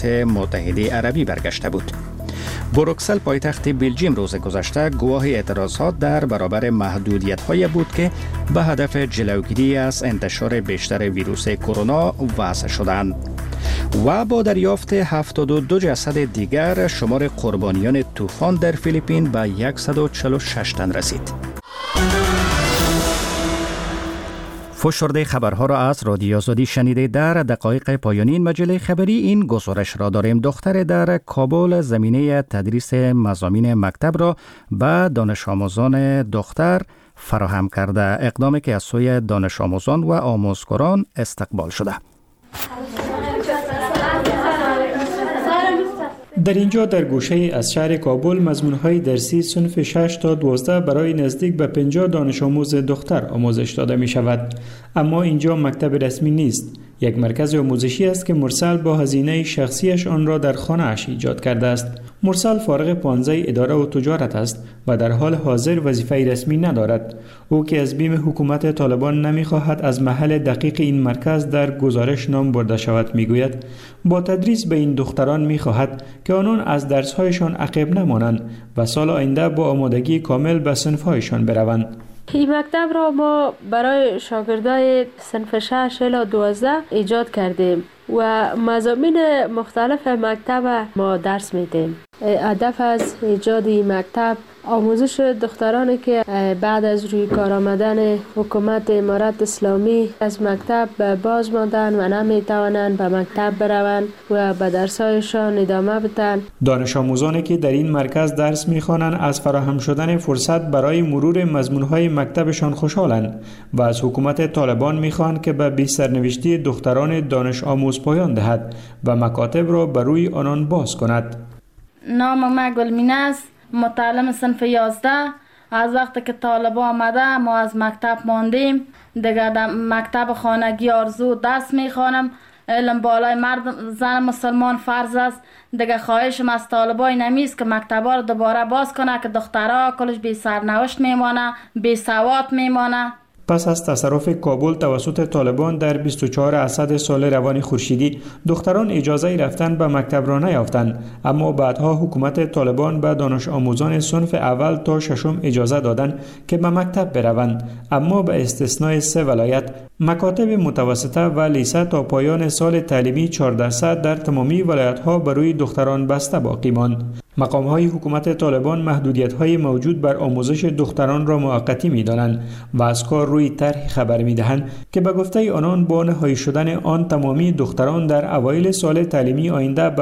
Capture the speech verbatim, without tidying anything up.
متحده عربی برگشته بود. بروکسل پایتخت بلژیم روز گذشته گواه اعتراضات در برابر محدودیت‌های بود که به هدف جلوگیری از انتشار بیشتر ویروس کرونا وضع شدند. و با دریافت هفتاد و دو جسد دیگر شمار قربانیان طوفان در فیلیپین به صد و چهل و شش تن رسید. فشرده خبرها را از رادیو آزادی شنیده. در دقایق پایانی این مجله خبری این گزارش را داریم. دختر در کابل زمینه تدریس مضامین مکتب را به دانش آموزان دختر فراهم کرده. اقدامی که از سوی دانش آموزان و آموزگاران استقبال شده. در اینجا در گوشه از شهر کابل مضمون‌های درسی صنف شش تا دوازده برای نزدیک به پنجاه دانش آموز دختر آموزش داده می شود. اما اینجا مکتب رسمی نیست. یک مرکز آموزشی است که مرسل با هزینه شخصیش آن را در خانه اش ایجاد کرده است. مرسل فارغ پانزده اداره و تجارت است و در حال حاضر وظیفه رسمی ندارد. او که از بیم حکومت طالبان نمی‌خواهد از محل دقیق این مرکز در گزارش نام برده شود میگوید با تدریس به این دختران می‌خواهد که آنان از درس‌هایشان عقب نمانند و سال آینده با آمادگی کامل به صنف‌هایشان بروند. این مکتب را ما برای شاگردای صنف شش الی دوازده ایجاد کردیم و مضامین مختلف مکتب ما درس میدیم. هدف از ایجاد این مکتب آموزش دخترانی که بعد از روی کار آمدن حکومت امارت اسلامی از مکتب باز ماندن و نمیتوانند به مکتب بروند و به درسایشان ادامه بدن. دانش آموزانی که در این مرکز درس میخوانند از فراهم شدن فرصت برای مرور مضمونهای مکتبشان خوشحالند و از حکومت طالبان میخواهند که به بی سرنوشتی دختران دانش آموز پایان دهد و مکاتب را بر روی آنان باز کند. نام ما گلمینه است، متعلم صنف یازده. از وقتی که طالبان آمده ما از مکتب ماندیم. دیگه در مکتب خانگی آرزو درس میخوانم. علم بالای مرد زن مسلمان فرض است. دیگه خواهشم از طالبان نمیست که مکتبا رو دوباره باز کنه که دخترها کلش بی سرنوشت میمانه، بی سواد میمانه. پس از تصرف کابل توسط طالبان در بیست و چهار اسد سال روان خورشیدی دختران اجازه رفتن به مکتب را نیافتند، اما بعدها حکومت طالبان به دانش آموزان صنف اول تا ششم اجازه دادند که به مکتب بروند، اما به استثنای سه ولایت مکاتب متوسطه و لیسه تا پایان سال تعلیمی چهارده صد در تمامی ولایت‌ها برای دختران بسته باقی ماند. مقام‌های حکومت طالبان محدودیت‌های موجود بر آموزش دختران را موقتی می‌دانند و از کار روی طرح خبر می‌دهند که به گفته آنان با نهایی شدن آن تمامی دختران در اوایل سال تعلیمی آینده